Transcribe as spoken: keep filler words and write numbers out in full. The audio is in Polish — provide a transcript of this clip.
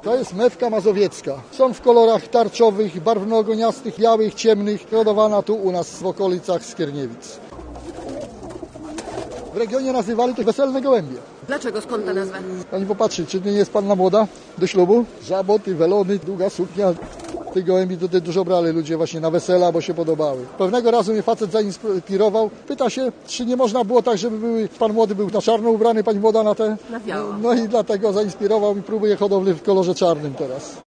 To jest mewka mazowiecka. Są w kolorach tarczowych, barwno-ogoniastych, białych, ciemnych. Hodowana tu u nas w okolicach Skierniewic. W regionie nazywali to weselne gołębie. Dlaczego? Skąd ta nazwa? Pani popatrzy, czy nie jest panna młoda do ślubu? Żaboty, welony, długa suknia. Tych gołębi tutaj dużo brali ludzie właśnie na wesela, bo się podobały. Pewnego razu mnie facet zainspirował. Pyta się, czy nie można było tak, żeby były, pan młody był na czarno ubrany, pani młoda na te. Na biało. No i dlatego zainspirował i próbuje hodowli w kolorze czarnym teraz.